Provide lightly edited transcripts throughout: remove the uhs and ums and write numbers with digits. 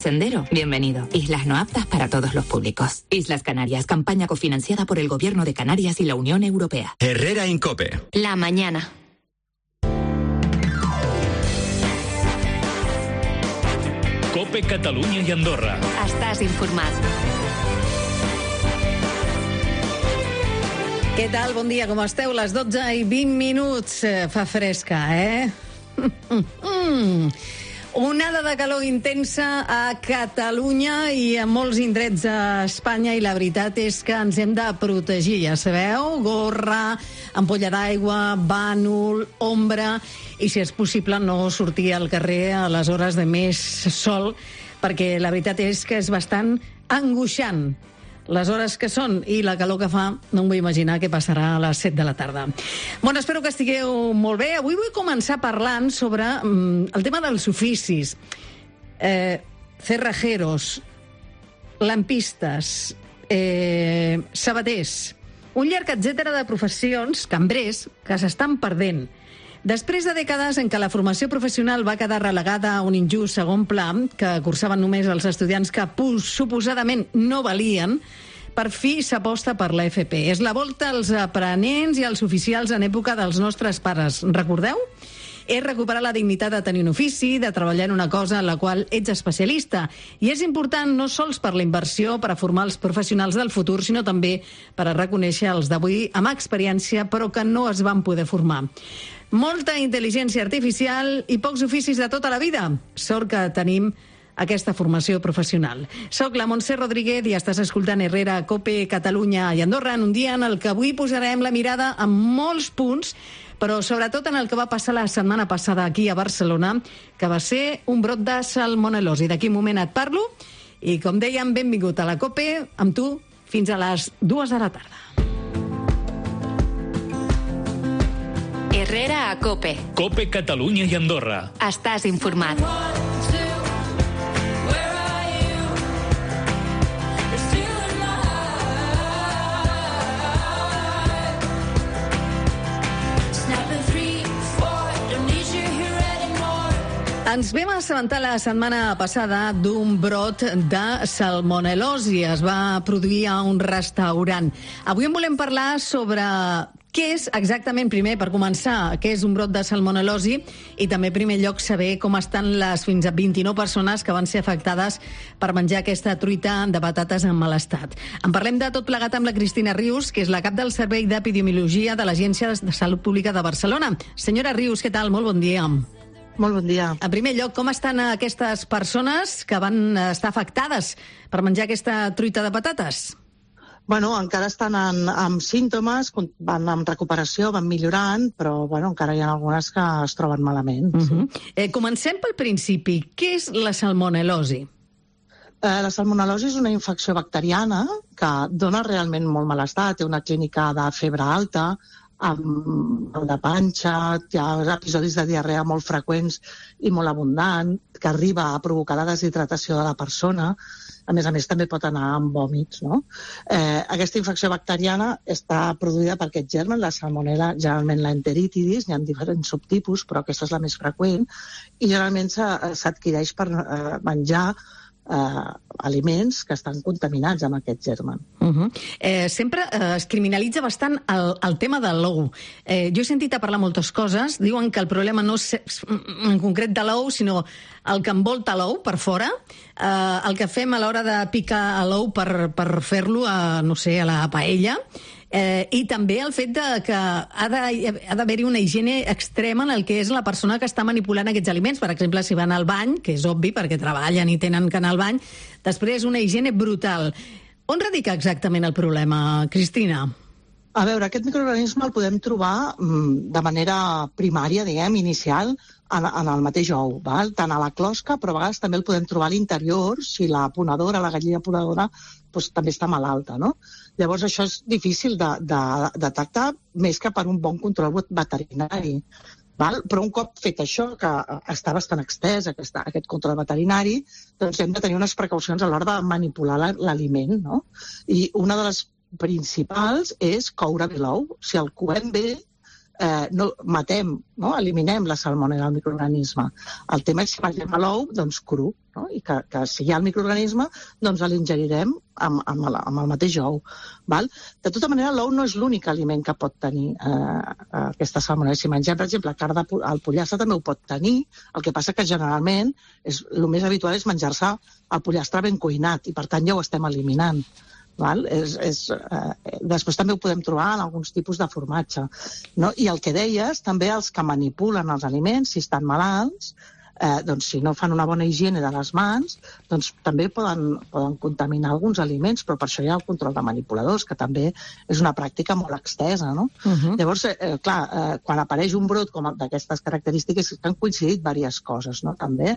Sendero, bienvenido. Islas no aptas para todos los públicos. Islas Canarias, campaña cofinanciada por el Gobierno de Canarias y la Unión Europea. Herrera en COPE. La mañana. COPE Catalunya i Andorra. Estàs informat. Què tal? Bon dia, com esteu? Les 12:20. Fa fresca, Onada de calor intensa a Catalunya i a molts indrets d'Espanya, i la veritat és que ens hem de protegir, ja sabeu, gorra, ampolla d'aigua, bànol, ombra, i si és possible no sortir al carrer a les hores de més sol, perquè la veritat és que és bastant angoixant les hores que són i la calor que fa. No em vull imaginar què passarà a les 7 de la tarda. Bueno, espero que estigueu molt bé. Avui vull començar parlant sobre el tema dels oficis. Cerrajeros, lampistes, sabaters, un llarg etcètera de professions, cambrers, que s'estan perdent. Després de dècades en què la formació professional va quedar relegada a un injust segon pla, que cursaven només els estudiants que suposadament no valien, per fi s'aposta per la FP. És la volta als aprenents i als oficials en època dels nostres pares. Recordeu? És recuperar la dignitat de tenir un ofici, de treballar en una cosa en la qual ets especialista. I és important no sols per la inversió, per a formar els professionals del futur, sinó també per a reconèixer els d'avui amb experiència, però que no es van poder formar. Molta intel·ligència artificial i pocs oficis de tota la vida. Sort que tenim aquesta formació professional. Soc la Montse Rodríguez i estàs escoltant Herrera, COPE, Catalunya i Andorra, en un dia en el que avui posarem la mirada en molts punts, però sobretot en el que va passar la setmana passada aquí a Barcelona, que va ser un brot de salmonel·losi. D'aquí un moment et parlo i, com dèiem, benvingut a la COPE, amb tu fins a les 2 de la tarda. Herrera a COPE. COPE Catalunya i Andorra. Estàs informat. Ens vam assabentar la setmana passada d'un brot de salmonel·losi. Es va produir a un restaurant. Avui en volem parlar sobre què és exactament, primer, per començar, què és un brot de salmonel·losi, i també, en primer lloc, saber com estan les fins a 29 persones que van ser afectades per menjar aquesta truita de patates en mal estat. En parlem de tot plegat amb la Cristina Rius, que és la cap del Servei d'Epidemiologia de l'Agència de Salut Pública de Barcelona. Senyora Rius, què tal? Molt bon dia. Molt bon dia. En primer lloc, com estan aquestes persones que van estar afectades per menjar aquesta truita de patates? Bueno, encara estan amb símptomes, van en recuperació, van millorant, però encara hi ha algunes que es troben malament. Comencem pel principi. Què és la salmonel·losi? La salmonel·losi és una infecció bacteriana que dona realment molt malestar. Té una clínica de febre alta, amb de panxa, hi ha episodis de diarrea molt freqüents i molt abundant, que arriba a provocar la deshidratació de la persona. A més, també pot anar amb vòmits, no? Aquesta infecció bacteriana està produïda per aquest germen, la salmonella, generalment l'enteritidis, n'hi ha diferents subtipus, però aquesta és la més freqüent, i generalment s'adquireix per menjar aliments que estan contaminats amb aquest germen. Sempre es criminalitza bastant el tema de l'ou. Jo he sentit a parlar moltes coses. Diuen que el problema no és en concret de l'ou, sinó el que envolta l'ou per fora, el que fem a l'hora de picar l'ou per fer-lo a la paella, i també el fet que ha d'haver-hi una higiene extrema en el que és la persona que està manipulant aquests aliments. Per exemple, si van al bany, que és obvi perquè treballen i tenen que anar al bany, després una higiene brutal. On radica exactament el problema, Cristina? A veure, aquest microorganisme el podem trobar de manera primària, inicial, en el mateix ou, val? Tant a la closca, però a vegades també el podem trobar a l'interior, si la ponedora, la gallina ponedora, també està malalta, no? Llavors això és difícil de detectar, més que per un bon control veterinari. Val? Però un cop fet això, que està bastant extès, aquest control veterinari, doncs hem de tenir unes precaucions a l'hora de manipular l'aliment, no? I una de les principals és coure bé l'ou. Si el coem bé, matem, no? Eliminem la salmonella al microorganisme. El tema és si mengem l'ou, doncs cru, no? I que si hi ha el microorganisme, doncs l'ingerirem amb el mateix ou. Val? De tota manera, l'ou no és l'únic aliment que pot tenir aquesta salmonella. Si mengem, per exemple, carn el pollastre també ho pot tenir, el que passa que generalment el més habitual és menjar-se el pollastre ben cuinat i per tant ja ho estem eliminant. Val? Després també ho podem trobar en alguns tipus de formatge. No? I el que deies, també els que manipulen els aliments, si estan malalts, doncs si no fan una bona higiene de les mans, doncs també poden contaminar alguns aliments, però per això hi ha el control de manipuladors, que també és una pràctica molt extesa, no? Llavors, clar, quan apareix un brot com d'aquestes característiques, han coincidit diverses coses, no? També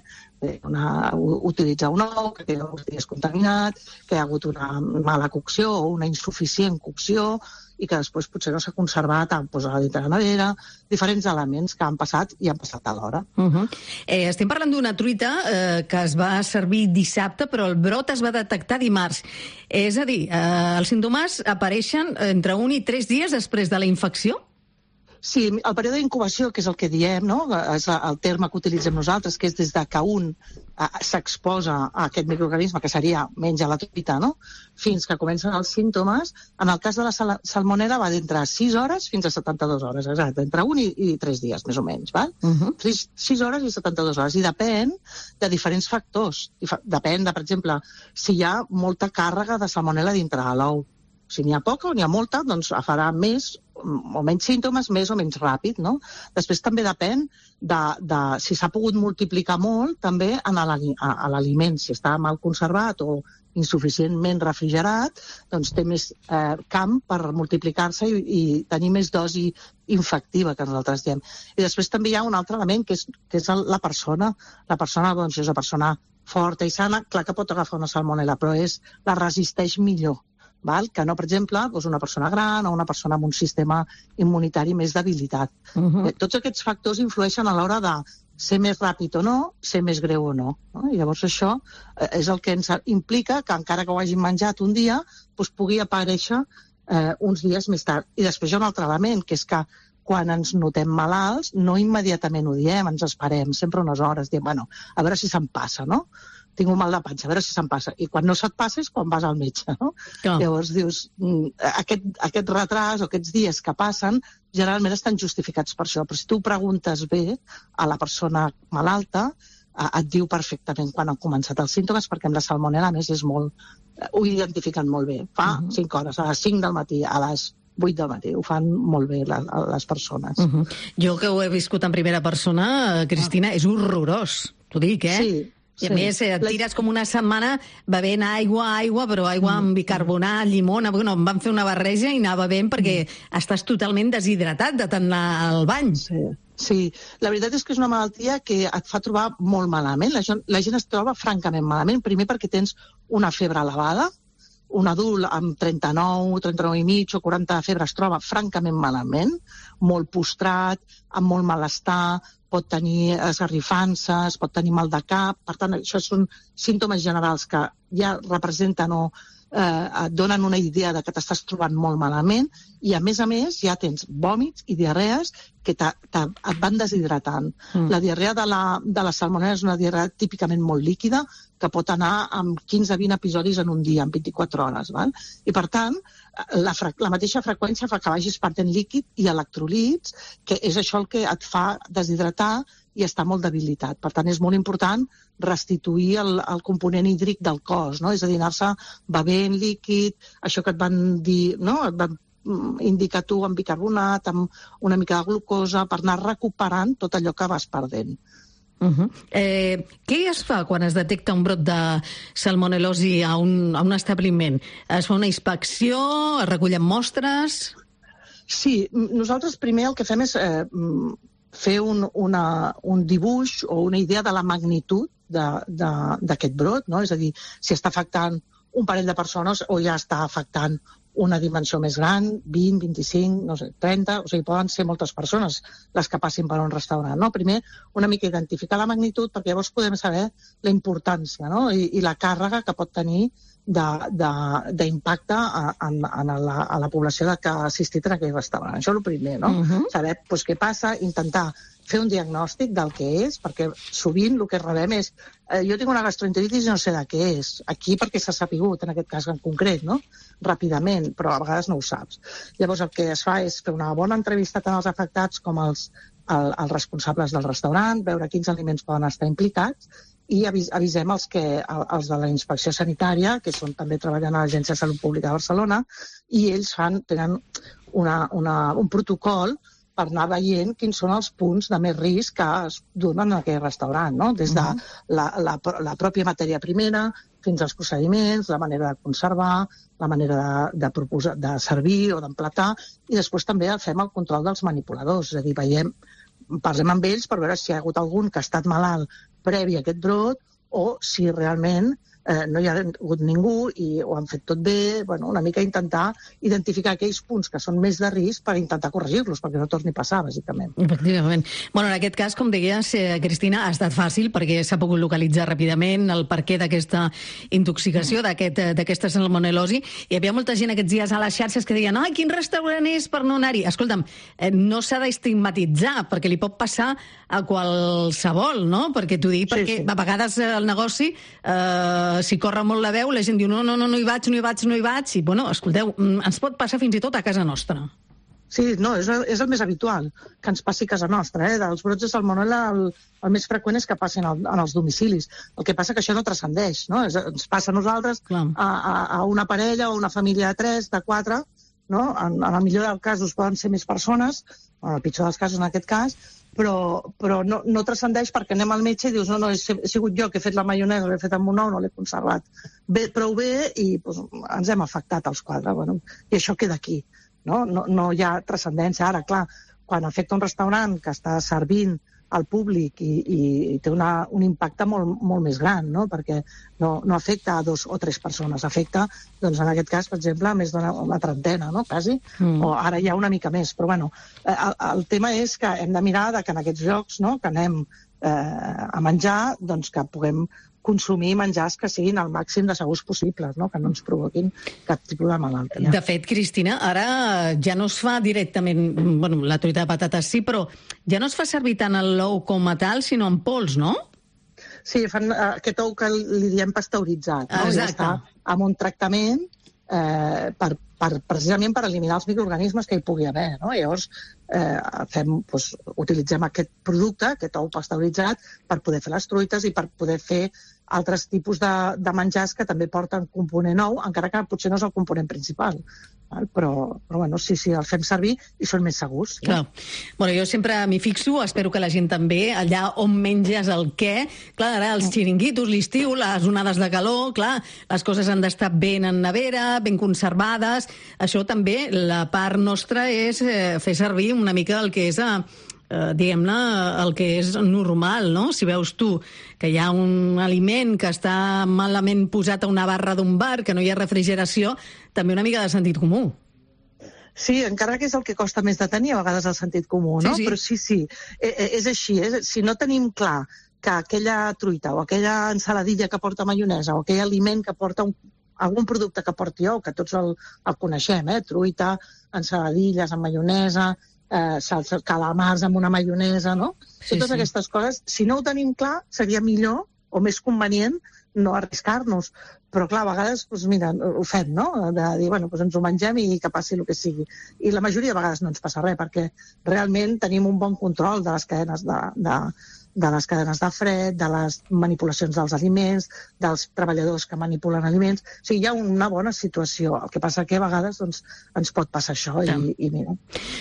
utilitzar un ou que queda uns dies contaminat, que hi ha hagut una mala cocció o una insuficient cocció, i que després potser no s'ha conservat a posar dintre la nevera, diferents elements que han passat i han passat alhora. Estem parlant d'una truita que es va servir dissabte, però el brot es va detectar dimarts. És a dir, els símptomes apareixen entre 1 i 3 dies després de la infecció? Sí, el període d'incubació, que és el que diem, no? És el terme que utilitzem nosaltres, que és des que un s'exposa a aquest microorganisme, que seria menja la truita, no? Fins que comencen els símptomes. En el cas de la salmonella va d'entre 6 hores fins a 72 hores, exacte, entre 1 i 3 dies, més o menys, val? 6 hores i 72 hores, i depèn de diferents factors. Depèn de, per exemple, si hi ha molta càrrega de salmonella dintre de l'ou. Si n'hi ha poca o n'hi ha molta, doncs farà més o menys símptomes, més o menys ràpid, no? Després també depèn de si s'ha pogut multiplicar molt també a l'aliment. Si està mal conservat o insuficientment refrigerat, doncs té més camp per multiplicar-se i tenir més dosi infectiva, que nosaltres diem. I després també hi ha un altre element, que és la persona. La persona, doncs, és una persona forta i sana, clar que pot agafar una salmonella, però la resisteix millor. Val? Que no, per exemple, doncs una persona gran o una persona amb un sistema immunitari més debilitat. Tots aquests factors influeixen a l'hora de ser més ràpid o no, ser més greu o no. I llavors això és el que ens implica que encara que ho hagin menjat un dia, doncs pugui aparèixer uns dies més tard. I després hi ha un altre element, que és que quan ens notem malalts, no immediatament ho diem, ens esperem sempre unes hores, diem, bueno, a veure si se'm passa, no? Tinc un mal de panxa, a veure si se'm passa. I quan no se't passa és quan vas al metge, no? Llavors dius, aquest retras o aquests dies que passen generalment estan justificats per això, però si tu preguntes bé a la persona malalta, et diu perfectament quan han començat els símptomes, perquè amb la salmonella, a més, ho identifiquen molt bé. Fa 5 hores, a les 5 del matí, a les 8 del matí, ho fan molt bé les persones. Jo que ho he viscut en primera persona, Cristina, és horrorós, t'ho dic, eh? Sí. I a més, et tires com una setmana bevent aigua, però aigua amb bicarbonat, llimona. Bueno, em van fer una barreja i anava bevent perquè estàs totalment deshidratat de tant anar al bany. Sí, la veritat és que és una malaltia que et fa trobar molt malament. La gent es troba francament malament, primer perquè tens una febre elevada. Un adult amb 39 i mig o 40 de febre es troba francament malament, molt postrat, amb molt malestar, pot tenir esgarrifances, pot tenir mal de cap. Per tant, això són símptomes generals que ja representen o et donen una idea de que t'estàs trobant molt malament, i a més ja tens vòmits i diarrees que et van deshidratant. La diarrea de la salmonella és una diarrea típicament molt líquida, que pot anar amb 15-20 episodis en un dia, en 24 hores. Val? I per tant, la mateixa freqüència fa que vagis perdent líquid i electrolits, que és això el que et fa deshidratar i està molt debilitat. Per tant, és molt important restituir el component hídric del cos, no? És a dir, anar-se bevent líquid, això que et van dir, no? Et van indicar tu amb bicarbonat, amb una mica de glucosa, per anar recuperant tot allò que vas perdent. Què es fa quan es detecta un brot de salmonel·losi a un establiment? Es fa una inspecció? Es recullen mostres? Sí, nosaltres primer el que fem és fer un dibuix o una idea de la magnitud d'aquest brot, no? És a dir, si està afectant un parell de persones o ja està afectant una dimensió més gran, 20, 25, no sé, 30, o sigui, poden ser moltes persones les que passin per un restaurant, no? Primer, una mica identificar la magnitud, perquè llavors podem saber la importància, no? I la càrrega que pot tenir d'impacte a la població que ha assistit a aquell restaurant. Això és el primer, no? Saber què passa, intentar fer un diagnòstic del que és, perquè sovint el que rebem és jo tinc una gastroenteritis i no sé de què és. Aquí perquè s'ha sapigut, en aquest cas en concret, no? Ràpidament, però a vegades no ho saps. Llavors el que es fa és fer una bona entrevista tant als afectats com als responsables del restaurant, veure quins aliments poden estar implicats i avisem els de la inspecció sanitària, que també treballen a l'Agència de Salut Pública de Barcelona, i ells tenen un protocol per anar veient quins són els punts de més risc que es donen en aquell restaurant, no? Des de la pròpia matèria primera fins als procediments, la manera de conservar, la manera de servir o d'emplatar, i després també fem el control dels manipuladors, és a dir, parlem amb ells per veure si hi ha hagut algun que ha estat malalt previ a aquest brot o si realment no hi ha hagut ningú i ho han fet tot bé, una mica intentar identificar aquells punts que són més de risc per intentar corregir-los, perquè no torni a passar, bàsicament. Efectivament. En aquest cas, com deies, Cristina, ha estat fàcil perquè s'ha pogut localitzar ràpidament el perquè d'aquesta intoxicació, d'aquesta salmonel·losi. Hi havia molta gent aquests dies a les xarxes que deien quin restaurant és per no anar-hi? Escolta'm, no s'ha d'estigmatitzar, perquè li pot passar a qualsevol, no? Perquè t'ho dic, perquè a vegades el negoci si corre molt la veu, la gent diu no hi vaig, i escolteu, ens pot passar fins i tot a casa nostra. Sí, no, és el més habitual que ens passi a casa nostra, dels brots de salmonel·la el més freqüent és que passin en els domicilis. El que passa que això no transcendeix, no? Ens passa a nosaltres, a una parella o una família de 3, de 4, no? En el millor dels casos poden ser més persones, en el pitjor dels casos en aquest cas, però no transcendeix perquè anem al metge i dius no, he sigut jo que he fet la maionesa, l'he fet amb un ou, no l'he conservat prou bé i ens hem afectat els 4. I això queda aquí, no hi ha transcendència. Ara, clar, quan afecta un restaurant que està servint al públic i té un impacte molt més gran, no? Perquè no afecta a 2 o 3 persones, afecta, en aquest cas, per exemple, a més d'una trentena, no? Quasi, o ara ja una mica més. Però, el tema és que hem de mirar que en aquests llocs, que anem a menjar, que puguem consumir menjars que siguin el màxim de segurs possibles, que no ens provoquin cap tipus de malaltia. De fet, Cristina, ara ja no es fa directament, la truita de patates sí, però ja no es fa servir tant l'ou com a tal, sinó en pols, no? Sí, fan aquest ou que li diem pasteuritzat. Ja està amb un tractament precisament per eliminar els microorganismes que hi pugui haver. Llavors, utilitzem aquest producte, aquest ou pasteuritzat, per poder fer les truites i per poder fer altres tipus de menjars que també porten component ou, encara que potser no és el component principal. Però sí, el fem servir i són més segurs. Clar. Jo sempre m'hi fixo, espero que la gent també, allà on menges el què. Clar, ara els xiringuitos, l'estiu, les onades de calor, clar, les coses han d'estar ben en nevera, ben conservades. Això també, la part nostra és fer servir una mica el que és diguem-ne, el que és normal, no? Si veus tu que hi ha un aliment que està malament posat a una barra d'un bar, que no hi ha refrigeració, també una mica de sentit comú. Sí, encara que és el que costa més de tenir, a vegades el sentit comú, no? Sí. Però sí, és així. Si no tenim clar que aquella truita o aquella ensaladilla que porta maionesa o aquell aliment que porta algun producte que porti ou, que tots el coneixem, truita, ensaladilles amb maionesa, calamars amb una maionesa, no? Totes aquestes coses, si no ho tenim clar, seria millor o més convenient no arriscar-nos. Però, clar, a vegades, ho fem, no? De dir, ens ho mengem i que passi el que sigui. I la majoria de vegades no ens passa res, perquè realment tenim un bon control de les cadenes de fred, de les manipulacions dels aliments, dels treballadors que manipulen aliments. O sigui, hi ha una bona situació. El que passa que a vegades ens pot passar això i mira.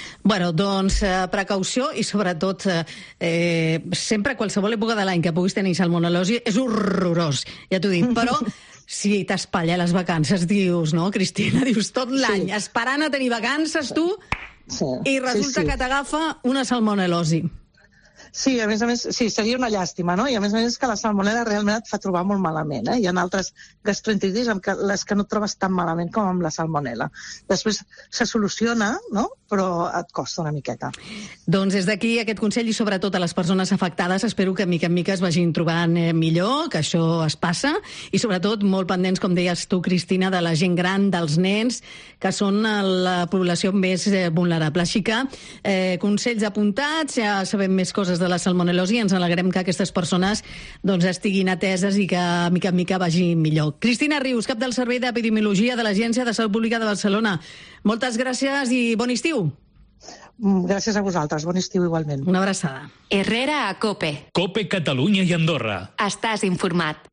Precaució i sobretot sempre qualsevol època de l'any que puguis tenir salmonel·losi és horrorós, ja t'ho dic, però si t'espatlla les vacances, dius, no, Cristina? Dius tot l'any esperant a tenir vacances tu i resulta que t'agafa una salmonel·losi. Sí, a més, sí, seria una llàstima, no? I a més que la salmonella realment et fa trobar molt malament, Hi ha altres gastroenteritis amb les que no et trobes tan malament com amb la salmonella. Després se soluciona, no? Però et costa una miqueta. Doncs des d'aquí aquest consell i sobretot a les persones afectades espero que mica en mica es vagin trobant millor, que això es passa i sobretot molt pendents, com deies tu, Cristina, de la gent gran, dels nens, que són la població més vulnerable. Així que consells apuntats, ja sabem més coses de la salmonel·losi i ens alegrem que aquestes persones doncs, estiguin ateses i que mica en mica vagi millor. Cristina Rius, cap del Servei d'Epidemiologia de l'Agència de Salut Pública de Barcelona. Moltes gràcies i bon estiu. Gràcies a vosaltres, bon estiu igualment. Una abraçada. Herrera a COPE. COPE Catalunya i Andorra. Estàs informat.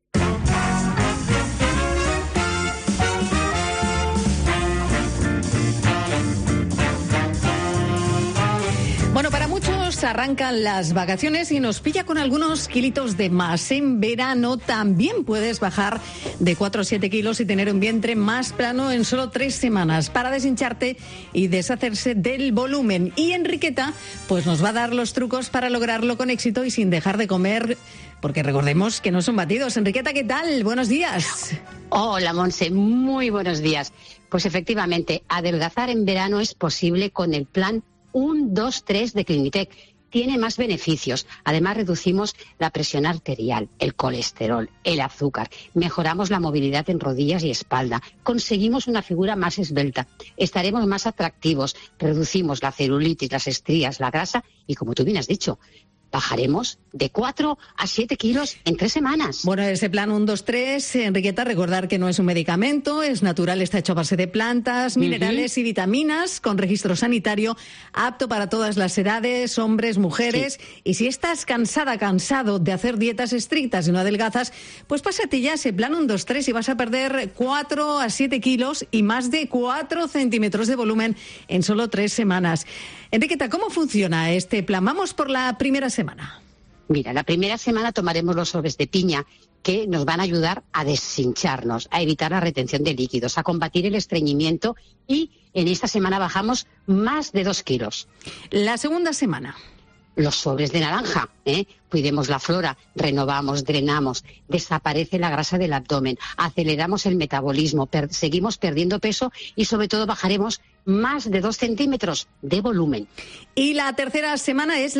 Bueno, para muchos arrancan las vacaciones y nos pilla con algunos kilitos de más. En verano también puedes bajar de 4 a 7 kilos y tener un vientre más plano en solo 3 semanas para deshincharte y deshacerse del volumen. Y Enriqueta pues nos va a dar los trucos para lograrlo con éxito y sin dejar de comer, porque recordemos que no son batidos. Enriqueta, ¿qué tal? Buenos días. Hola, Monse, muy buenos días. Pues efectivamente, adelgazar en verano es posible con el plan 1, 2, 3 de Clinitec. Tiene más beneficios. Además, reducimos la presión arterial, el colesterol, el azúcar. Mejoramos la movilidad en rodillas y espalda. Conseguimos una figura más esbelta. Estaremos más atractivos. Reducimos la celulitis, las estrías, la grasa y, como tú bien has dicho, bajaremos de 4 a 7 kilos en 3 semanas. Bueno, ese plan 1, 2, 3, Enriqueta, recordar que no es un medicamento, es natural, está hecho a base de plantas, minerales y vitaminas, con registro sanitario, apto para todas las edades, hombres, mujeres. Sí. Y si estás cansado de hacer dietas estrictas y no adelgazas, pues pásate ya ese plan 1, 2, 3 y vas a perder 4 a 7 kilos y más de 4 centímetros de volumen en solo 3 semanas. Enriqueta, ¿cómo funciona este plan? Vamos por la primera semana. Mira, la primera semana tomaremos los sobres de piña que nos van a ayudar a deshincharnos, a evitar la retención de líquidos, a combatir el estreñimiento y en esta semana bajamos más de 2 kilos. La segunda semana. Los sobres de naranja, cuidemos la flora, renovamos, drenamos, desaparece la grasa del abdomen, aceleramos el metabolismo, seguimos perdiendo peso y sobre todo bajaremos más de 2 centímetros de volumen. Y la tercera semana es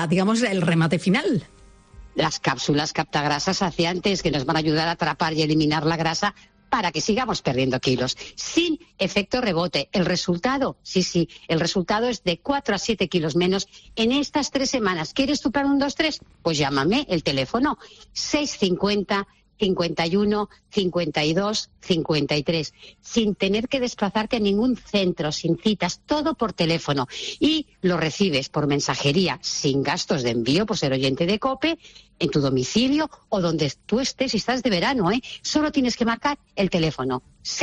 el remate final. Las cápsulas captagrasas saciantes que nos van a ayudar a atrapar y eliminar la grasa para que sigamos perdiendo kilos, sin efecto rebote. El resultado, sí, el resultado es de 4 a 7 kilos menos en estas 3 semanas. ¿Quieres tu plan 1, 2, 3? Pues llámame, el teléfono 650 51 52 53, sin tener que desplazarte a ningún centro, sin citas, todo por teléfono. Y lo recibes por mensajería, sin gastos de envío, por ser oyente de COPE, en tu domicilio o donde tú estés si estás de verano, Solo tienes que marcar el teléfono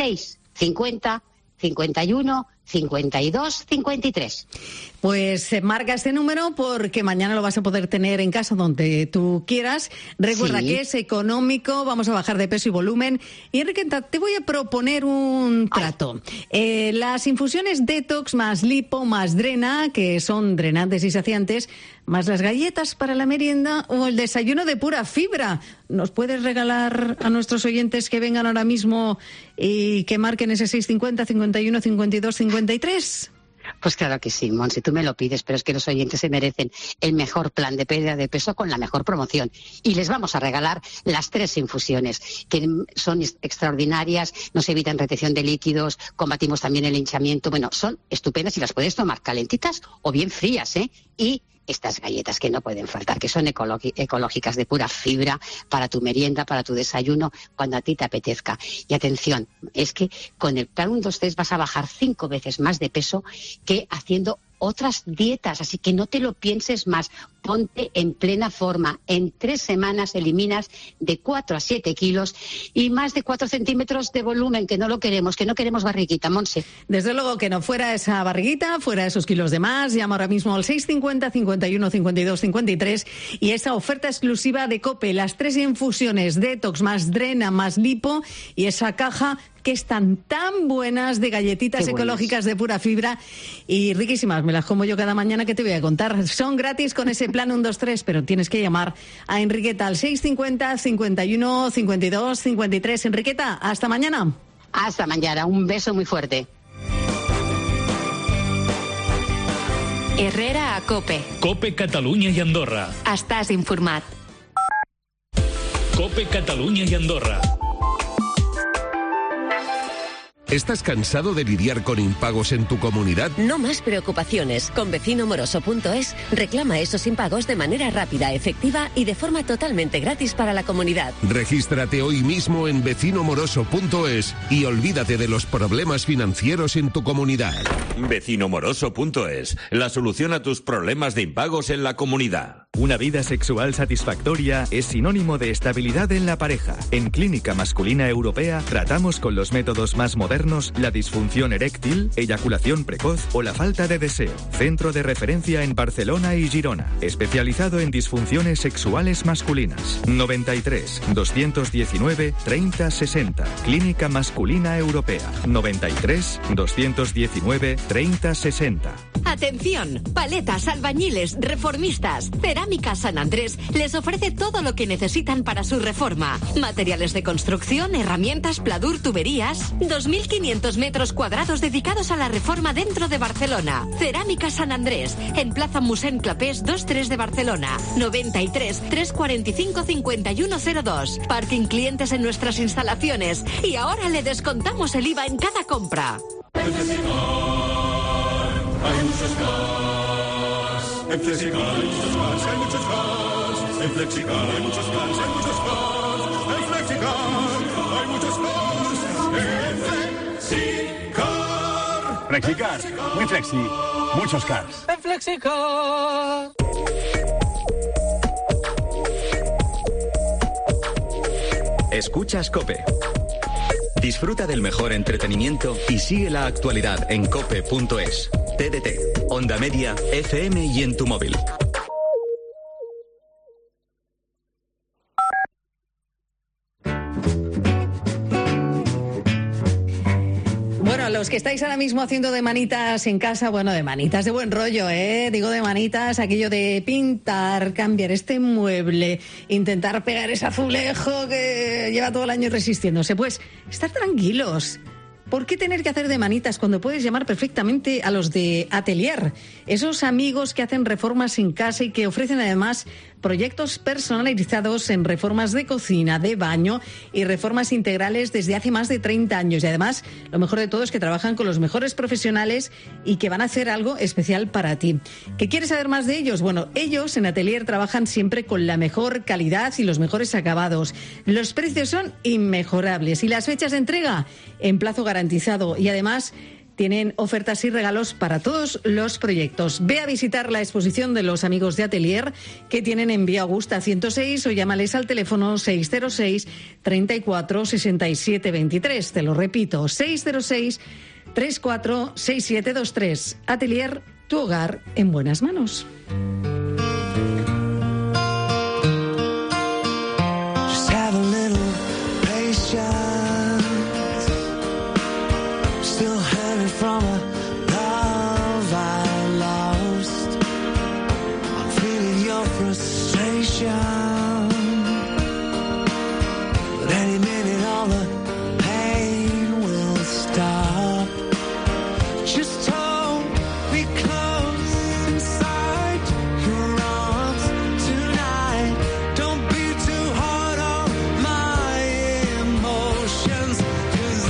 650 51 52 53. Pues marca este número porque mañana lo vas a poder tener en casa donde tú quieras. Recuerda que es económico, vamos a bajar de peso y volumen. Y Enriqueta, te voy a proponer un trato. Las infusiones detox más lipo más drena, que son drenantes y saciantes, más las galletas para la merienda o el desayuno de pura fibra. ¿Nos puedes regalar a nuestros oyentes que vengan ahora mismo y que marquen ese 650 51 52 53? Pues claro que sí, Monse, tú me lo pides, pero es que los oyentes se merecen el mejor plan de pérdida de peso con la mejor promoción. Y les vamos a regalar las 3 infusiones, que son extraordinarias, nos evitan retención de líquidos, combatimos también el hinchamiento. Bueno, son estupendas y las puedes tomar calentitas o bien frías, Y estas galletas que no pueden faltar, que son ecológicas, de pura fibra, para tu merienda, para tu desayuno, cuando a ti te apetezca. Y atención, es que con el plan 1, 2, 3 vas a bajar 5 veces más de peso que haciendo otras dietas, así que no te lo pienses más. Ponte en plena forma. En 3 semanas eliminas de 4 a 7 kilos y más de 4 centímetros de volumen, que no lo queremos, que no queremos barriguita, Monse. Desde luego que no, fuera esa barriguita, fuera esos kilos de más. Llama ahora mismo al 650 51 52 53 y esa oferta exclusiva de COPE, las 3 infusiones detox más drena más lipo y esa caja que están tan buenas, de galletitas ecológicas de pura fibra y riquísimas. Me las como yo cada mañana, que te voy a contar. Son gratis con ese plan 123, pero tienes que llamar a Enriqueta al 650 51 52 53. Enriqueta, hasta mañana. Hasta mañana. Un beso muy fuerte. Herrera a COPE. COPE Catalunya i Andorra. Estàs informat. COPE Catalunya i Andorra. ¿Estás cansado de lidiar con impagos en tu comunidad? No más preocupaciones. Con vecinomoroso.es reclama esos impagos de manera rápida, efectiva y de forma totalmente gratis para la comunidad. Regístrate hoy mismo en vecinomoroso.es y olvídate de los problemas financieros en tu comunidad. Vecinomoroso.es, la solución a tus problemas de impagos en la comunidad. Una vida sexual satisfactoria es sinónimo de estabilidad en la pareja. En Clínica Masculina Europea tratamos con los métodos más modernos la disfunción eréctil, eyaculación precoz o la falta de deseo. Centro de referencia en Barcelona y Girona, especializado en disfunciones sexuales masculinas. 93 219 30 60. Clínica Masculina Europea. 93 219 30 60. Atención, paletas, albañiles, reformistas. Cerámica San Andrés les ofrece todo lo que necesitan para su reforma. Materiales de construcción, herramientas, pladur, tuberías. 2.500 metros cuadrados dedicados a la reforma dentro de Barcelona. Cerámica San Andrés, en Plaza Mossèn Clapés 23 de Barcelona. 93 345 5102. Parking clientes en nuestras instalaciones. Y ahora le descontamos el IVA en cada compra. Hay muchos cars. En Flexicar hay muchos cars, hay muchos cars. En Flexicar hay muchos cars, hay muchos cars. En Flexicar hay muchos cars. En Flexicar. Flexicar, muy flexi, muchos cars. En Flexicar. Escuchas COPE. Disfruta del mejor entretenimiento y sigue la actualidad en cope.es. TDT, Onda Media, FM y en tu móvil. Bueno, los que estáis ahora mismo haciendo de manitas en casa, bueno, de manitas de buen rollo, digo de manitas, aquello de pintar, cambiar este mueble, intentar pegar ese azulejo que lleva todo el año resistiéndose, pues estar tranquilos. ¿Por qué tener que hacer de manitas cuando puedes llamar perfectamente a los de Atelier? Esos amigos que hacen reformas en casa y que ofrecen además proyectos personalizados en reformas de cocina, de baño y reformas integrales desde hace más de 30 años. Y además, lo mejor de todo es que trabajan con los mejores profesionales y que van a hacer algo especial para ti. ¿Qué quieres saber más de ellos? Bueno, ellos en Atelier trabajan siempre con la mejor calidad y los mejores acabados. Los precios son inmejorables y las fechas de entrega en plazo garantizado. Y además tienen ofertas y regalos para todos los proyectos. Ve a visitar la exposición de los amigos de Atelier que tienen en Vía Augusta 106 o llámales al teléfono 606 34 67 23. Te lo repito, 606 34 67 23. Atelier, tu hogar en buenas manos. Just have a little patience. Still hanging from a love I lost. I'm feeling your frustration. But any minute all the pain will stop. Just hold me close inside your arms tonight. Don't be too hard on my emotions. 'Cause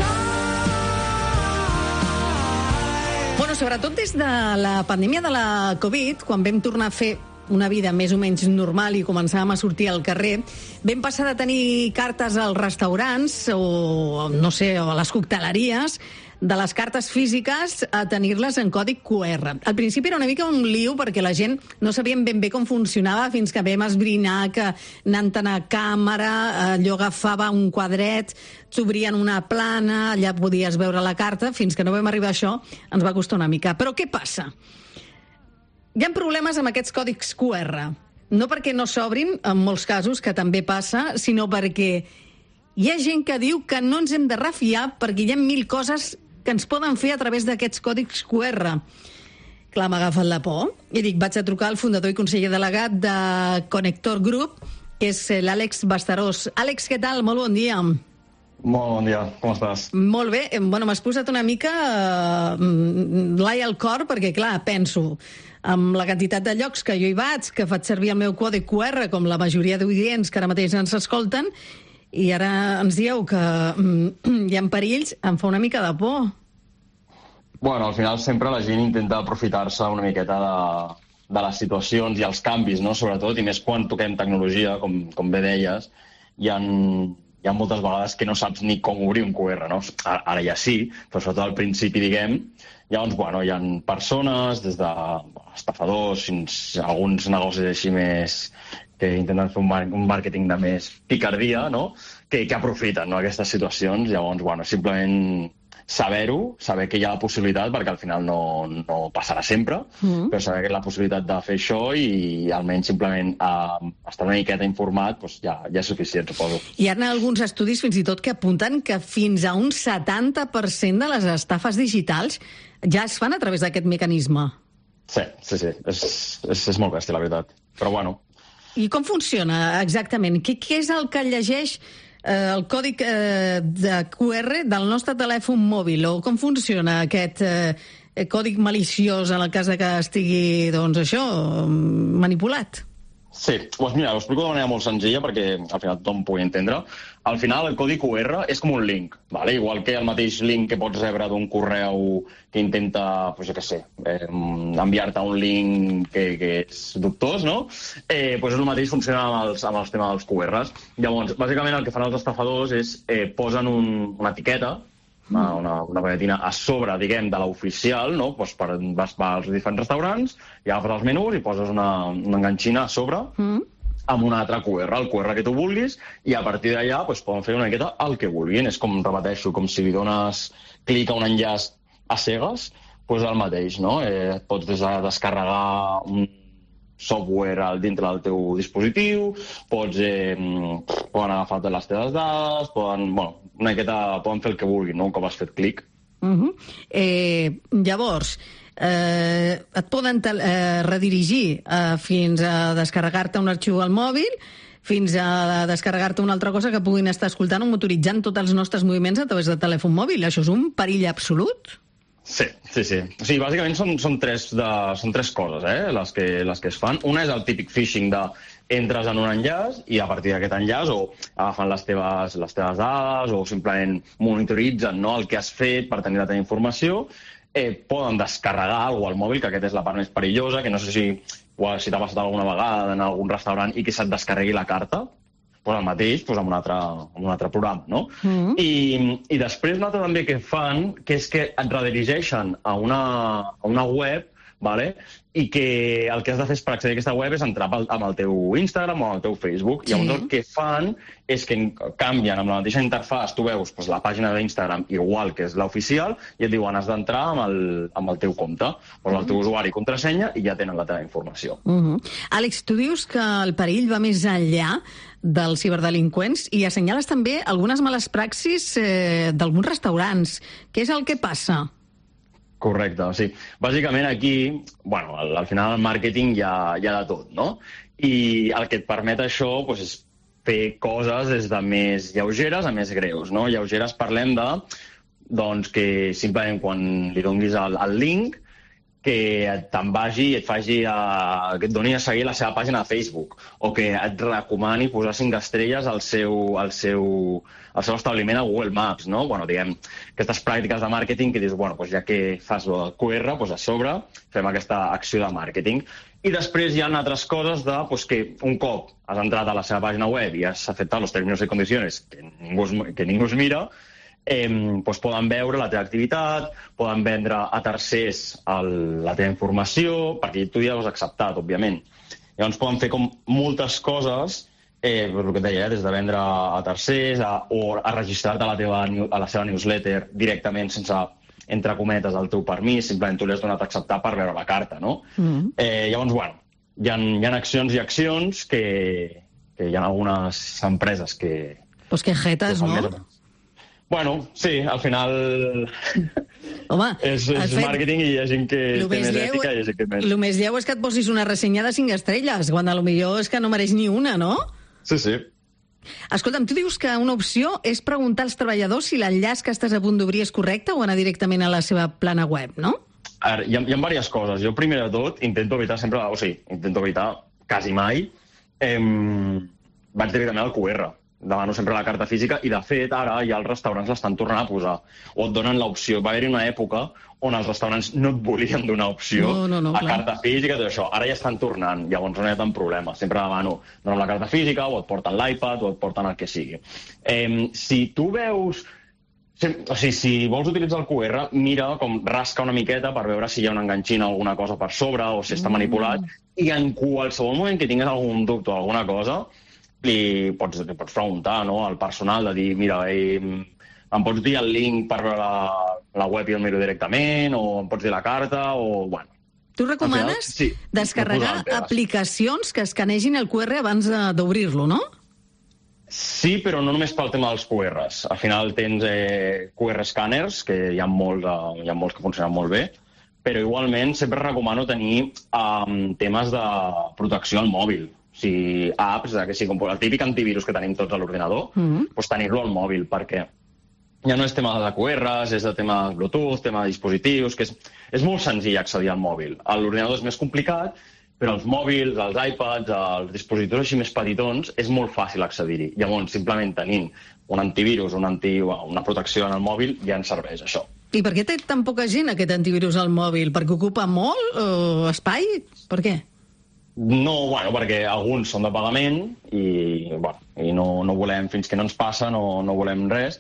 Bueno, sobretot des de la pandèmia de la Covid, quan vam tornar a fer una vida més o menys normal i començàvem a sortir al carrer, vam passar de tenir cartes als restaurants o, no sé, o a les cocteleries, de les cartes físiques a tenir-les en codi QR. Al principi era una mica un lío perquè la gent no sabien ben bé com funcionava fins que vam esbrinar que anant a càmera allò agafava un quadret, t'obrien una plana, allà podies veure la carta, fins que no vam arribar a això ens va costar una mica. Però què passa? Hi ha problemes amb aquests còdics QR. No perquè no s'obrin, en molts casos, que també passa, sinó perquè hi ha gent que diu que no ens hem de refiar perquè hi ha 1000 coses que ens poden fer a través d'aquests còdics QR. Clar, m'ha agafat la por. I dic, vaig a trucar al fundador i conseller delegat de Connector Group, que és l'Àlex Bastarós. Àlex, què tal? Molt bon dia. Molt bon dia, com estàs? Molt bé. Bueno, m'has posat una mica l'ai al cor, perquè, clar, penso, amb la quantitat de llocs que jo hi vaig, que faig servir el meu codi QR, com la majoria d'oients que ara mateix ens escolten, i ara ens dieu que hi ha perills, em fa una mica de por. Bueno, al final sempre la gent intenta aprofitar-se una miqueta de les situacions i els canvis, no?, sobretot, i més quan toquem tecnologia, com bé deies, hi ha moltes vegades que no saps ni com obrir un QR, no? Ara ja sí, però sobretot al principi, diguem, llavors, bueno, hi ha persones, des d'estafadors fins a alguns negocis així més que intenten fer un màrqueting de més picardia, no?, que aprofiten, no?, aquestes situacions. Llavors, bueno, simplement saber-ho, saber que hi ha la possibilitat, perquè al final no passarà sempre, però saber que hi ha la possibilitat de fer això i almenys simplement estar una miqueta informat, doncs ja és suficient, suposo. Hi ha alguns estudis fins i tot que apunten que fins a un 70% de les estafes digitals ja es fan a través d'aquest mecanisme. Sí. És molt bèstia, la veritat. Però bueno. I com funciona exactament? Què és el que llegeix el còdic de QR del nostre telèfon mòbil, o com funciona aquest còdic maliciós en el cas que estigui, doncs això, manipulat? Sí, doncs mira, ho explico de manera molt senzilla perquè al final tothom pugui entendre. Al final el codi QR és com un link, ¿vale? Igual que el mateix link que pots rebre d'un correu que intenta, pues jo què sé, enviar-te un link que és dubtós, no? Pues és el mateix, funciona amb els temes dels QRs. Llavors, bàsicament el que fan els estafadors és posen una etiqueta, una paquetina a sobre, diguem, de l'oficial, no? Pues vas als diferents restaurants i agafes els menús i poses una enganxina a sobre amb un altre QR, el QR que tu vulguis, i a partir d'allà pues, poden fer una miqueta el que vulguin. És com, repeteixo, com si li dones clic a un enllaç a cegues, pues el mateix, no? Pots descarregar un software dintre del teu dispositiu, poden agafar les teves dades, poden fer el que vulguin, no? Un cop has fet clic. Llavors, et poden redirigir fins a descarregar-te un arxiu al mòbil, fins a descarregar-te una altra cosa que puguin estar escoltant o motoritzant tots els nostres moviments a través del telèfon mòbil. Això és un perill absolut? Sí. O sigui, bàsicament són tres coses, les que es fan. Una és el típic phishing de entres en un enllaç i a partir d'aquest enllaç o agafen les teves dades o simplement monitoritzen, no, el que has fet per tenir la teva informació. Poden descarregar alguna cosa al mòbil, que aquesta és la part més perillosa, que no sé si t'ha passat alguna vegada en algun restaurant i que se't descarregui la carta, pues el mateix, pues amb un altre programa, no? I després un altre també que fan, que és que et redirigeixen a una web, vale? I que el que has de fer per accedir a aquesta web és entrar amb el teu Instagram o amb el teu Facebook. I llavors el que fan és que canvien amb la mateixa interfàs. Tu veus la pàgina d'Instagram igual que és l'oficial i et diuen has d'entrar amb el teu compte, el teu usuari i contrasenya, i ja tenen la teva informació. Àlex, tu dius que el perill va més enllà dels ciberdelinqüents i assenyales també algunes males praxis d'alguns restaurants. Què és el que passa? Correcte, sí. Bàsicament aquí, bueno, al final el màrqueting hi ha de tot, no? I el que et permet això és fer coses des de més lleugeres a més greus, no? Lleugeres parlem de, doncs, que simplement quan li donis el link que te'n vagi i que et doni a seguir la seva pàgina de Facebook o que et recomani posar 5 estrelles al seu establiment a Google Maps, no? Bueno, diguem, aquestes pràctiques de màrqueting que dius, bueno, ja que fas el QR, a sobre fem aquesta acció de màrqueting. I després hi ha altres coses que un cop has entrat a la seva pàgina web i has acceptat els términos i condicions que ningú es mira, poden veure la teva activitat, poden vendre a tercers la teva informació, perquè tu ja ho has acceptat, òbviament. Llavors poden fer com moltes coses, el que et deia, des de vendre a tercers o a registrar-te a la seva newsletter directament sense, entre cometes, el teu permís, simplement tu li has donat a acceptar per veure la carta, no? Llavors, bueno, hi ha accions i accions que hi ha algunes empreses que Pues que jetes, no? Bueno, sí, al final home, és màrqueting i hi ha gent que té més ètica i hi ha gent que més. El més lleu és que et posis una ressenya de 5 estrelles, quan potser és que no mereix ni una, no? Sí, sí. Escolta'm, tu dius que una opció és preguntar als treballadors si l'enllaç que estàs a punt d'obrir és correcte o anar directament a la seva plana web, no? A veure, hi ha diverses coses. Jo, primer de tot, intento evitar quasi mai, vaig directament al QR. Demano sempre la carta física i, de fet, ara ja els restaurants l'estan tornant a posar. O et donen l'opció. Va haver-hi una època on els restaurants no et volien donar opció a carta física, tot això. Ara ja estan tornant, llavors no hi ha tant problema. Sempre demano, dona'm la carta física, o et porten l'iPad, o et porten el que sigui. Si tu veus... O sigui, si vols utilitzar el QR, mira com rasca una miqueta per veure si hi ha una enganxina o alguna cosa per sobre o si està manipulat, i en qualsevol moment que tingues algun dubte o alguna cosa, li pots preguntar, no?, al personal, de dir, mira, em pots dir el link per veure la web i el miro directament, o em pots dir la carta, o... bueno. Tu recomanes descarregar aplicacions que escanegin el QR abans d'obrir-lo, no? Sí, però no només pel tema dels QRs. Al final tens QR scanners, que hi ha molts que funcionen molt bé, però igualment sempre recomano tenir temes de protecció al mòbil. O sigui, apps, com el típic antivirus que tenim tots a l'ordinador, doncs tenir-lo al mòbil, perquè ja no és tema de QRs, és de tema Bluetooth, tema de dispositius, que és molt senzill accedir al mòbil. A l'ordinador és més complicat, però els mòbils, els iPads, els dispositius així més petitons, és molt fàcil accedir-hi. Llavors, simplement tenint un antivirus, una protecció en el mòbil, ja ens serveix això. I per què té tan poca gent aquest antivirus al mòbil? Perquè ocupa molt espai? Per què? No, bueno, perquè alguns són de pagament i no volem, fins que no ens passa, no volem res.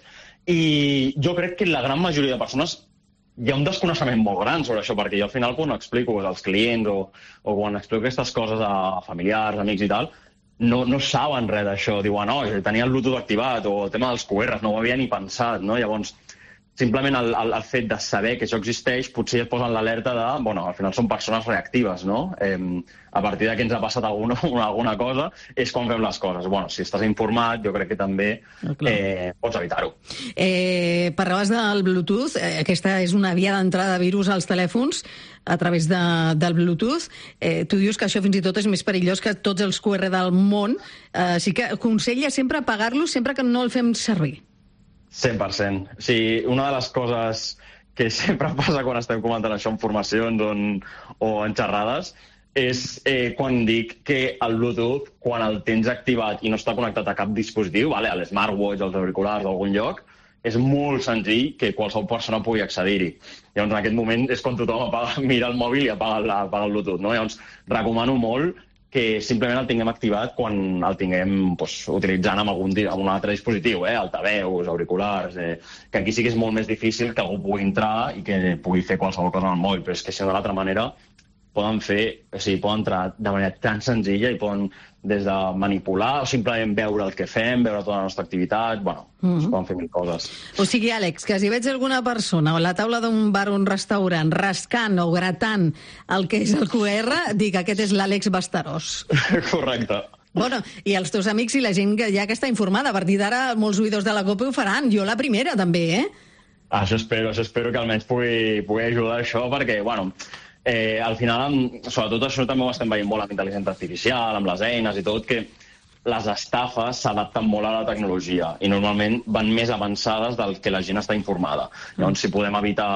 I jo crec que la gran majoria de persones hi ha un desconeixement molt gran sobre això, perquè jo al final quan ho explico als clients o quan explico aquestes coses a familiars, amics i tal, no saben res d'això. Diuen, tenia el Bluetooth activat, o el tema dels QRs, no ho havia ni pensat, no? Llavors, simplement el fet de saber que això existeix potser et posen l'alerta de, al final són persones reactives, no? A partir que ens ha passat alguna cosa és quan fem les coses. Si estàs informat, jo crec que també pots evitar-ho. Parlaves del Bluetooth, aquesta és una via d'entrada de virus als telèfons a través del Bluetooth. Tu dius que això fins i tot és més perillós que tots els QR del món. Sí que aconsella sempre apagar-lo sempre que no el fem servir. 100%. O sigui, una de les coses que sempre passa quan estem comentant això en formacions o en xerrades és quan dic que el Bluetooth, quan el tens activat i no està connectat a cap dispositiu, a l'smartwatch, als auriculars d'algun lloc, és molt senzill que qualsevol persona pugui accedir-hi. Llavors, en aquest moment és quan tothom mira el mòbil i apaga el Bluetooth, no? Llavors, recomano molt que simplement el tinguem activat quan el tinguem utilitzant amb un altre dispositiu, altaveus, auriculars, que aquí sí que és molt més difícil que algú pugui entrar i que pugui fer qualsevol cosa amb el mòbil, però és que si no de l'altra manera poden entrar de manera tan senzilla i poden des de manipular o simplement veure el que fem, veure tota la nostra activitat, es poden fer mil coses. O sigui, Àlex, que si veig alguna persona a la taula d'un bar o un restaurant rascant o gratant el que és el QR, dic, aquest és l'Àlex Bastarós. Correcte. I els teus amics i la gent que està informada, a partir d'ara molts oïdors de la COPE ho faran, jo la primera també, Això espero que almenys pugui ajudar això, perquè, al final, sobretot això també ho estem veient molt amb intel·ligència artificial, amb les eines i tot, que les estafes s'adapten molt a la tecnologia i normalment van més avançades del que la gent està informada. Llavors, si podem evitar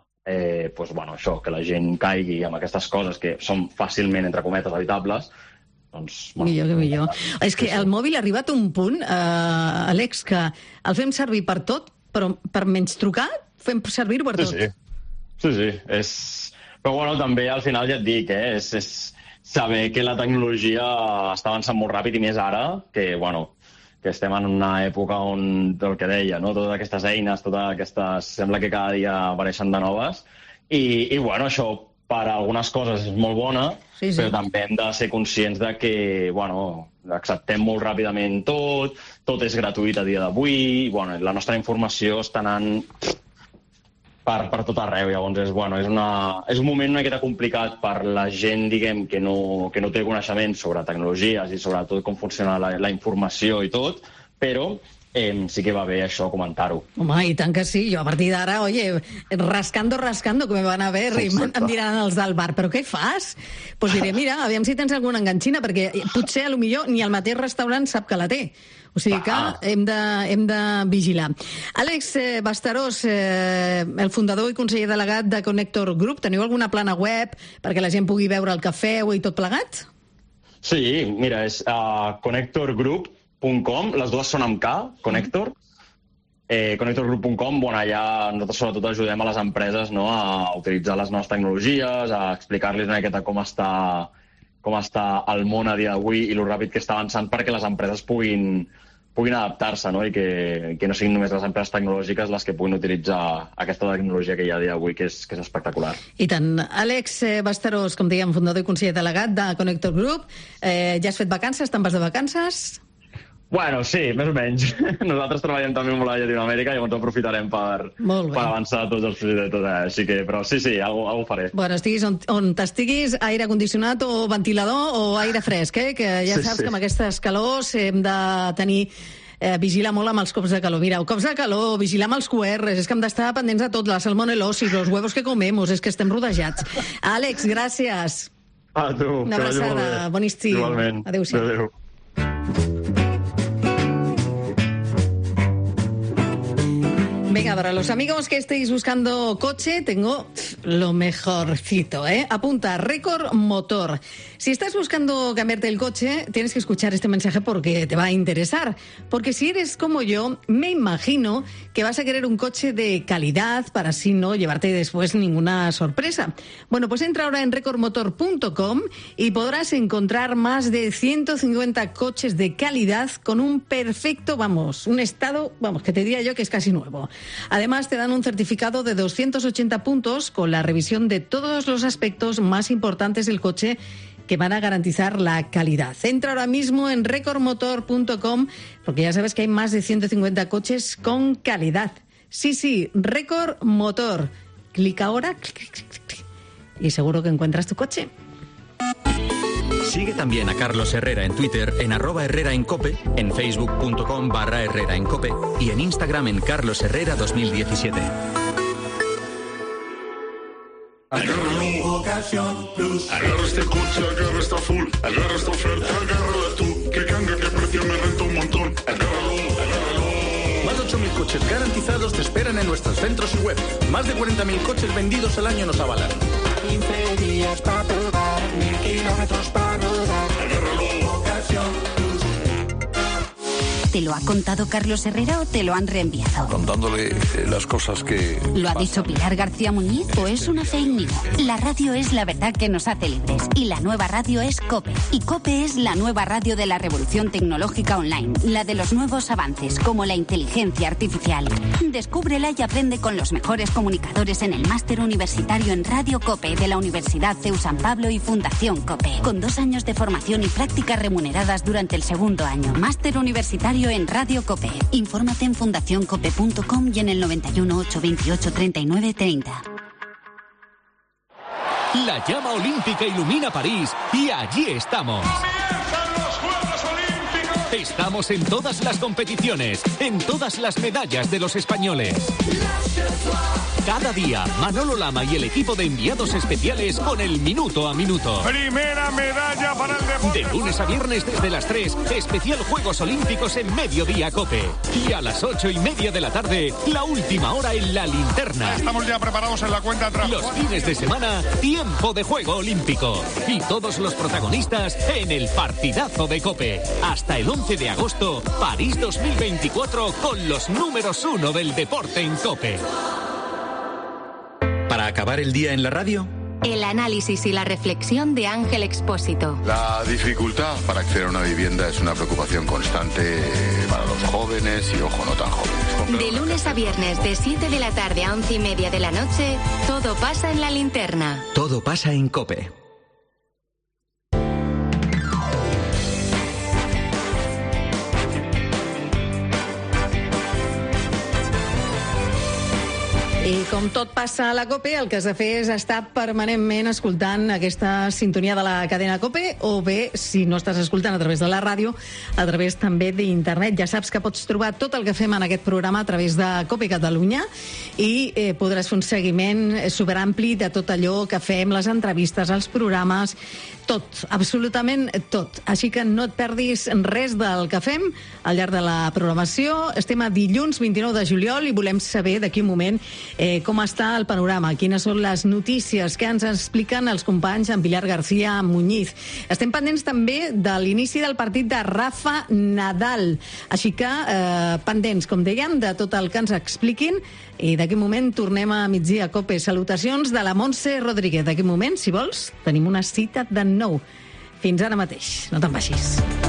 això, que la gent caigui amb aquestes coses que són fàcilment, entre cometes, evitables, doncs... Millor que millor. És que el mòbil ha arribat a un punt, Àlex, que el fem servir per tot, però per menys trucar, fem servir-ho per tot. Sí. Però també al final ja et dic, és saber que la tecnologia està avançant molt ràpid i més ara, que estem en una època on, el que deia, totes aquestes eines, sembla que cada dia apareixen de noves, i això per a algunes coses és molt bona, però també hem de ser conscients de que, acceptem molt ràpidament tot és gratuït a dia d'avui, la nostra informació està anant per tot arreu. Llavors, és un moment una miqueta complicat per la gent, diguem, que no té coneixement sobre tecnologies i sobretot com funciona la informació i tot, però sí que va bé això comentar-ho. Home, i tant que sí. Jo a partir d'ara, oye, rascando, que me van a ver, i em diran els del bar, però què fas? Doncs diré, mira, aviam si tens alguna enganxina, perquè potser, a lo millor, ni el mateix restaurant sap que la té. O sigui que hem de vigilar. Àlex Bastarós, el fundador i conseller delegat de Connector Group, teniu alguna plana web perquè la gent pugui veure el que feu i tot plegat? Sí, mira, és connectorgroup.com, les dues són amb K, Connector. Connectorgroup.com, allà nosaltres sobretot ajudem a les empreses, no, a utilitzar les noves tecnologies, a explicar-los una miqueta com està el món a dia d'avui i lo ràpid que està avançant perquè les empreses puguin adaptar-se, no? I que no siguin només les empreses tecnològiques les que puguin utilitzar aquesta tecnologia que hi ha a dia d'avui, que és espectacular. I tant. Àlex Bastarós, com dèiem, fundador i conseller delegat de Connector Group. Ja has fet vacances? Te'n vas de vacances? Bueno, sí, més o menys. Nosaltres treballem també molt a Llatinoamèrica i llavors aprofitarem per avançar tots els projectes i tot. Així que, però sí, alguna faré. Bueno, estiguis on t'estiguis, aire condicionat o ventilador o aire fresc, que ja saps que amb aquestes calors hem de tenir vigilar molt amb els cops de calor. Mira, cops de calor, vigilar amb els QRs, és que hem d'estar pendents de tot, la salmonelosis, los huevos que comemos, és que estem rodejats. Àlex, gràcies. A tu. Una abraçada, bon estiu. Igualment. Adéu-siau. Adéu. Venga, para los amigos que estéis buscando coche, tengo lo mejorcito, Apunta, Récord Motor. Si estás buscando cambiarte el coche, tienes que escuchar este mensaje porque te va a interesar. Porque si eres como yo, me imagino que vas a querer un coche de calidad para así no llevarte después ninguna sorpresa. Bueno, pues entra ahora en recordmotor.com y podrás encontrar más de 150 coches de calidad con un perfecto, un estado, que te diría yo que es casi nuevo. Además, te dan un certificado de 280 puntos con la revisión de todos los aspectos más importantes del coche que van a garantizar la calidad. Entra ahora mismo en recordmotor.com porque ya sabes que hay más de 150 coches con calidad. Sí, Récord Motor. Clic ahora y seguro que encuentras tu coche. Sigue también a Carlos Herrera en Twitter en @HerreraEnCope, en facebook.com/HerreraEnCope y en Instagram en carlosherrera2017. Agárralo, ocasión plus. Agarra este coche, agarra esta full. Agarra esta oferta, agárrala tú. Que canga, que precio me renta un montón. Agárralo. Más de 8.000 coches garantizados te esperan en nuestros centros y web. Más de 40.000 coches vendidos al año nos avalan. 15 días para probar, 1.000 kilómetros para rodar. Agárralo, ocasión plus. ¿Te lo ha contado Carlos Herrera o te lo han reenviado? Contándole las cosas que... ¿Lo ha dicho Pilar García Muñiz o es una fake news? La radio es la verdad que nos hace libres y la nueva radio es COPE. Y COPE es la nueva radio de la revolución tecnológica online, la de los nuevos avances como la inteligencia artificial. Descúbrela y aprende con los mejores comunicadores en el máster universitario en Radio COPE de la Universidad CEU San Pablo y Fundación COPE, con 2 años de formación y prácticas remuneradas durante el segundo año. Máster universitario en Radio COPE. Infórmate en fundacioncope.com y en el 91 828 39 30. La llama olímpica ilumina París y allí estamos. Estamos en todas las competiciones, en todas las medallas de los españoles. Cada día, Manolo Lama y el equipo de enviados especiales con el minuto a minuto. Primera medalla para el deporte. De lunes a viernes desde las 3, especial Juegos Olímpicos en Mediodía COPE. Y a las 8:30 de la tarde, la última hora en la linterna. Estamos ya preparados en la cuenta atrás. Los fines de semana, tiempo de juego olímpico. Y todos los protagonistas en el partidazo de COPE. Hasta el 11 de agosto, París 2024 con los números 1 del deporte en COPE. Para acabar el día en la radio, El análisis y la reflexión de Ángel Expósito. La dificultad para acceder a una vivienda es una preocupación constante para los jóvenes y, ojo, no tan jóvenes. De lunes a viernes, de 7 de la tarde a 11:30 de la noche, todo pasa en la linterna. Todo pasa en COPE. I com tot passa a la COPE, el que has de fer és estar permanentment escoltant aquesta sintonia de la cadena COPE, o bé, si no estàs escoltant a través de la ràdio, a través també d'internet. Ja saps que pots trobar tot el que fem en aquest programa a través de COPE Catalunya i podràs fer un seguiment superampli de tot allò que fem, les entrevistes, els programes, tot, absolutament tot. Així que no et perdis res del que fem al llarg de la programació. Estem a dilluns 29 de juliol i volem saber d'aquí un moment com està el panorama, quines són les notícies que ens expliquen els companys en Pilar García Muñiz. Estem pendents també de l'inici del partit de Rafa Nadal, així que pendents, com dèiem, de tot el que ens expliquin, i d'aquí un moment tornem a Migdia COPE. Salutacions de la Montse Rodríguez. D'aquí un moment, si vols, tenim una cita de nou. Fins ara mateix. No te'n vagis.